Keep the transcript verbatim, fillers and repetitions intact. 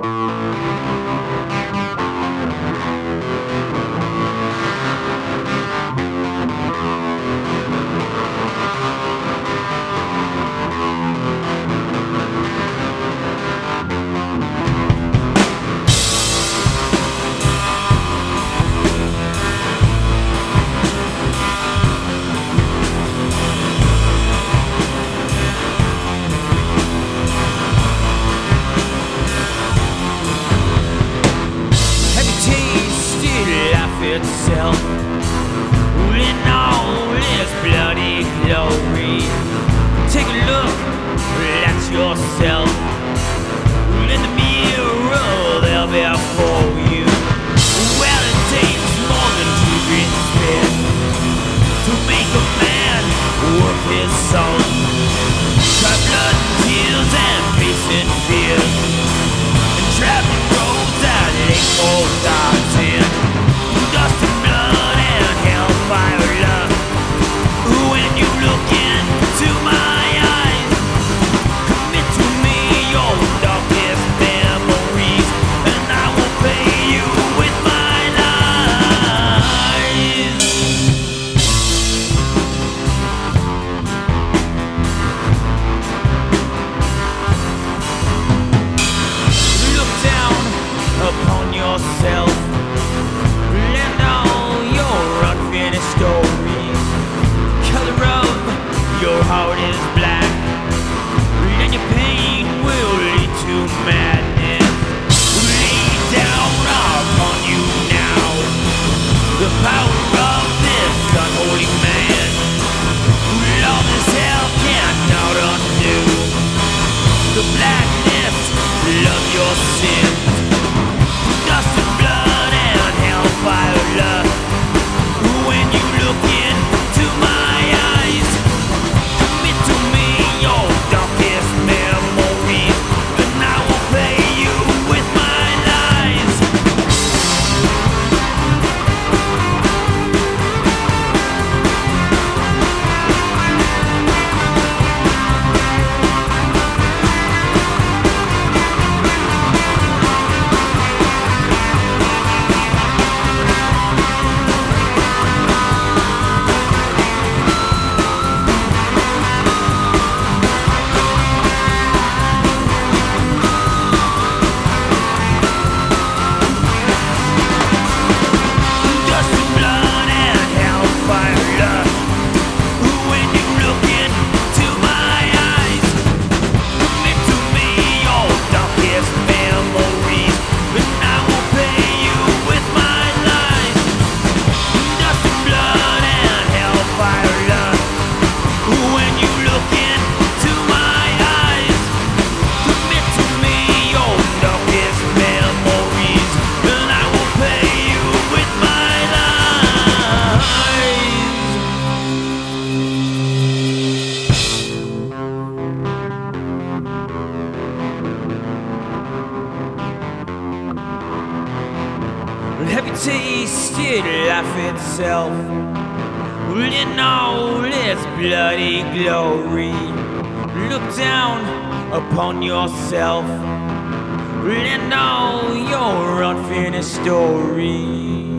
Itself in all its bloody glory. Take a look at yourself in the mirror there before you. Well, it takes more than two green spin to make a man worth his salt. Try blood and tears and facing fears and traveling roads that ain't more dogs in. Dust and blood and hellfire love. When you look into my eyes, commit to me your darkest memories, and I will pay you with my lies. Look down upon yourself. Your heart is black, and your pain will lead to madness. Lay down upon you now the power of this unholy man. Love as hell cannot undo the blackness of your sins. Dust and blood and hellfire love. When you look into my eyes, have you tasted life itself in all its bloody glory? Look down upon yourself and all your unfinished story.